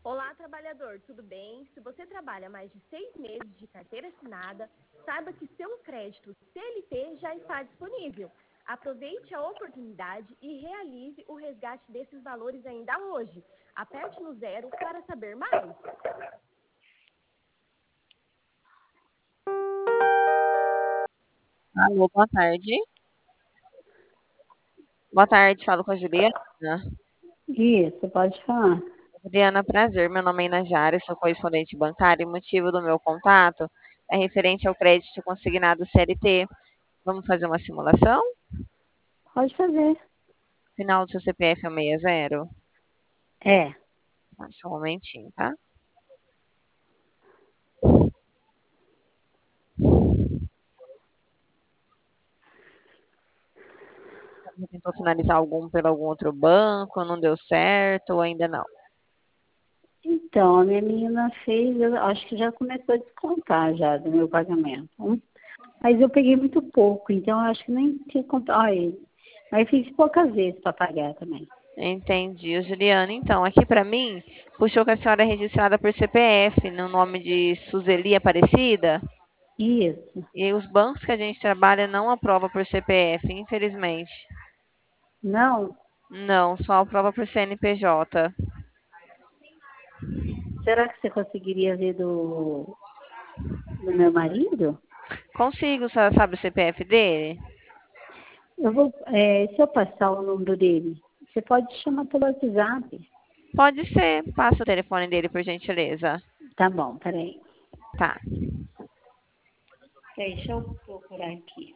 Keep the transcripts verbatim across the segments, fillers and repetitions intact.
Olá, trabalhador, tudo bem? Se você trabalha mais de seis meses de carteira assinada, saiba que seu crédito C L T já está disponível. Aproveite a oportunidade e realize o resgate desses valores ainda hoje. Aperte no zero para saber mais. Alô, boa tarde. Boa tarde, falo com a Juliana. Isso, pode falar. Juliana, prazer. Meu nome é Inajara, sou correspondente bancária e o motivo do meu contato é referente ao crédito consignado C L T. Vamos fazer uma simulação? Pode fazer. Final do seu C P F é o seis zero? É. Tá, só um momentinho, tá? Você tentou finalizar algum por algum outro banco, não deu certo ou ainda não? Então, a minha menina fez, eu acho que já começou a descontar já do meu pagamento. Mas eu peguei muito pouco, então eu acho que nem tinha comprado. Mas fiz poucas vezes para pagar também. Entendi, Juliana. Então, aqui para mim, puxou que a senhora é registrada por C P F, no nome de Suzeli Aparecida. Isso. E os bancos que a gente trabalha não aprovam por C P F, infelizmente. Não? Não, só aprova por C N P J. Será que você conseguiria ver do, do meu marido? Consigo, a senhora sabe o C P F dele? Eu vou, é, se eu passar o número dele, você pode chamar pelo WhatsApp. Pode ser. Passa o telefone dele, por gentileza. Tá bom, peraí. Tá. Deixa eu procurar aqui.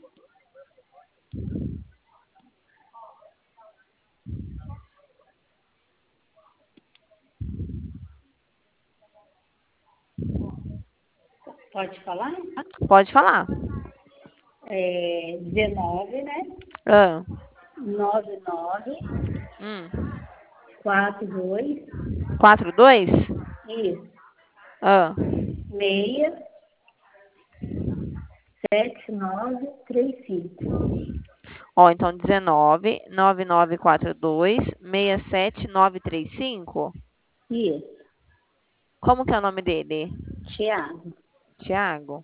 Pode falar? Pode falar. É dezenove, né? Ah. nove nove Hum. quatro dois quatro dois? isso, Ah. seis sete nove três cinco. Ó, então dezenove, nove nove quatro dois, seis sete nove três cinco. Isso, Como que é o nome dele? Thiago. Tiago?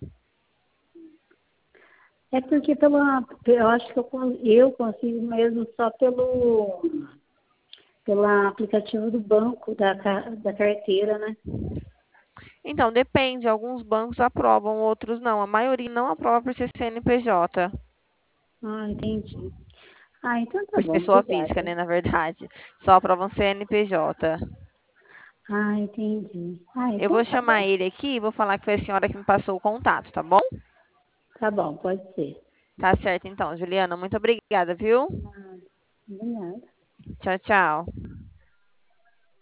É porque pela, eu acho que eu, con- eu consigo mesmo só pelo, pelo aplicativo do banco, da, ca- da carteira, né? Então, depende. Alguns bancos aprovam, outros não. A maioria não aprova por ser C N P J. Ah, entendi. Ah, então tá Por bom, pessoa física, obrigada. né, na verdade. Só aprovam C N P J. Ah, entendi. Ah, Eu então vou tá chamar bom. ele aqui e vou falar que foi a senhora que me passou o contato, tá bom? Tá bom, pode ser. Tá certo, então. Juliana, muito obrigada, viu? Ah, de nada. Tchau, tchau.